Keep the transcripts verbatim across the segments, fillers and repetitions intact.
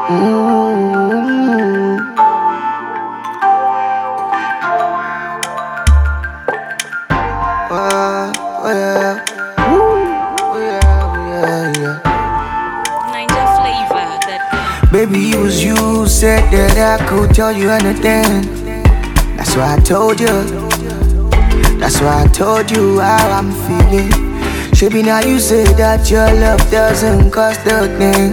Mm-hmm. Uh, oh yeah. Oh yeah, oh yeah, yeah. Ninja flavor that Baby, it was you said that I could tell you anything. That's why I told you. That's why I told you how I'm feeling. Shaby, now you say that your love doesn't cost a thing.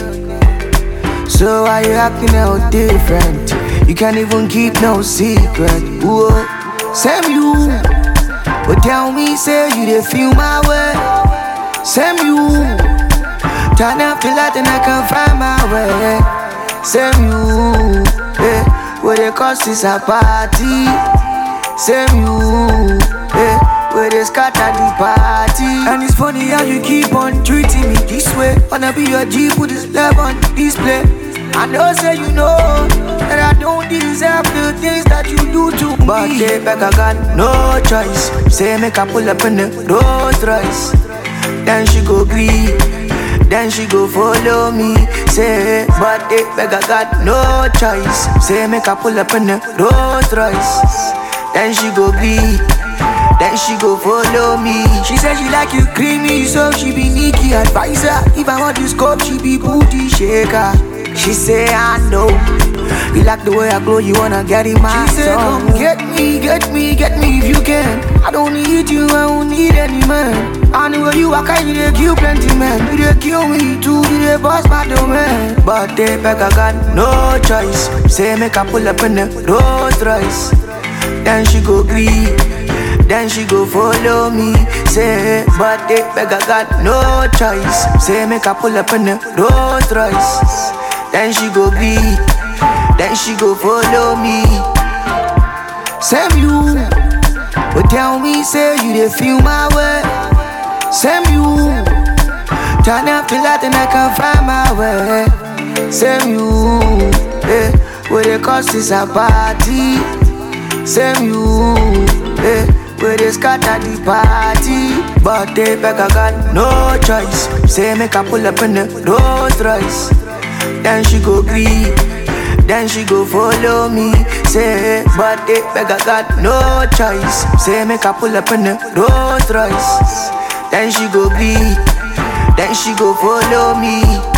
So why you acting out different? You can't even keep no secret. Whoa, Sam, you but tell me, say you dey feel my way. Sam, you turn up the light and I can find my way. Sam, you yeah, where the cost is a party. Sam, you yeah, where they scatter the party. And it's funny how you keep on treating me this way. Wanna be your G, put this love on display. I know say you know that I don't deserve the things that you do to me. But they back I got no choice. Say make I pull up in the Rolls Royce. Then she go agree, then she go follow me. Say but they back I got no choice. Say make I pull up in the Rolls Royce. Then she go agree, then she go follow me. She said she like you creamy, so she be Nikki advisor. If I want to scope, she be booty shaker. She say I know you like the way I glow, you wanna get in my She said come get me, get me, get me if you can. I don't need you, I don't need any man. I know you, I can't you kill plenty man. You dey kill me too, you dey boss my domain. But they back I got no choice. Say make I pull up in the Rolls Royce. Then she go agree, then she go follow me. Say but they back I got no choice. Say make I pull up in the Rolls Royce. Then she go agree, then she go follow me. Sam, you but tell me, say you dey feel my way. Sam, you turn up the light and I can find my way. Sam, you yeah, where the cost is a party. Sam, you yeah, where they scatter the party. But they back I got no choice. Say make I pull up in the Rolls Royce. Then she go agree, then she go follow me. Say but they beg I got no choice. Say make I pull up in the Rolls Royce. Then she go agree, then she go follow me.